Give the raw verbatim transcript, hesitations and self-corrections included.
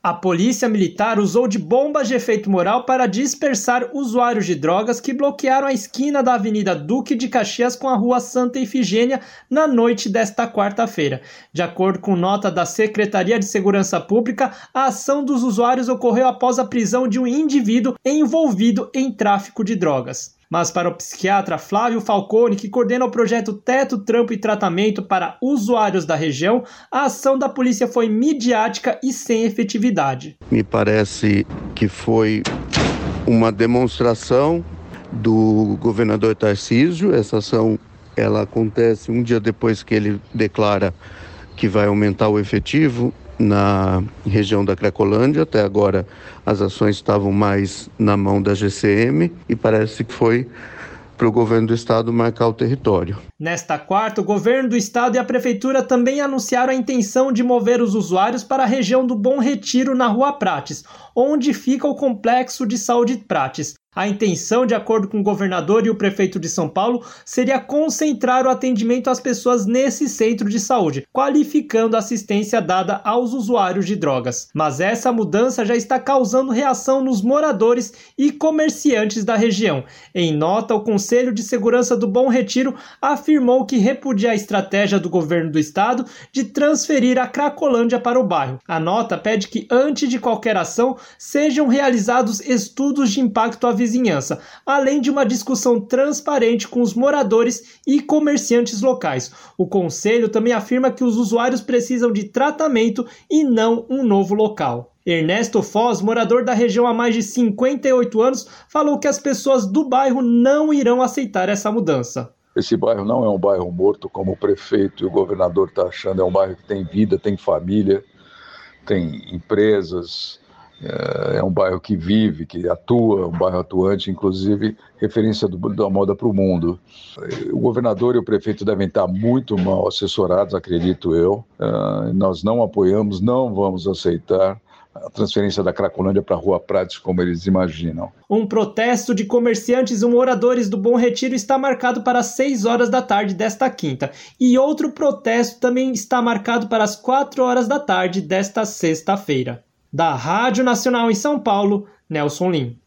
A polícia militar usou de bombas de efeito moral para dispersar usuários de drogas que bloquearam a esquina da Avenida Duque de Caxias com a Rua Santa Efigênia na noite desta quarta-feira. De acordo com nota da Secretaria de Segurança Pública, a ação dos usuários ocorreu após a prisão de um indivíduo envolvido em tráfico de drogas. Mas para o psiquiatra Flávio Falcone, que coordena o projeto Teto, Trampo e Tratamento para usuários da região, a ação da polícia foi midiática e sem efetividade. Me parece que foi uma demonstração do governador Tarcísio. Essa ação ela acontece um dia depois que ele declara que vai aumentar o efetivo na região da Cracolândia. Até agora as ações estavam mais na mão da G C M e parece que foi para o governo do estado marcar o território. Nesta quarta, o governo do estado e a prefeitura também anunciaram a intenção de mover os usuários para a região do Bom Retiro, na Rua Prates, onde fica o Complexo de Saúde Prates. A intenção, de acordo com o governador e o prefeito de São Paulo, seria concentrar o atendimento às pessoas nesse centro de saúde, qualificando a assistência dada aos usuários de drogas. Mas essa mudança já está causando reação nos moradores e comerciantes da região. Em nota, o Conselho de Segurança do Bom Retiro afirmou que repudia a estratégia do governo do estado de transferir a Cracolândia para o bairro. A nota pede que, antes de qualquer ação, sejam realizados estudos de impacto à vizinhança, além de uma discussão transparente com os moradores e comerciantes locais. O conselho também afirma que os usuários precisam de tratamento e não um novo local. Ernesto Foz, morador da região há mais de cinquenta e oito anos, falou que as pessoas do bairro não irão aceitar essa mudança. Esse bairro não é um bairro morto, como o prefeito e o governador estão achando. É um bairro que tem vida, tem família, tem empresas. É um bairro que vive, que atua, um bairro atuante, inclusive referência do, da moda para o mundo. O governador e o prefeito devem estar muito mal assessorados, acredito eu. Uh, nós não apoiamos, não vamos aceitar a transferência da Cracolândia para a Rua Prates, como eles imaginam. Um protesto de comerciantes e moradores do Bom Retiro está marcado para as seis horas da tarde desta quinta. E outro protesto também está marcado para as quatro horas da tarde desta sexta-feira. Da Rádio Nacional em São Paulo, Nelson Lim.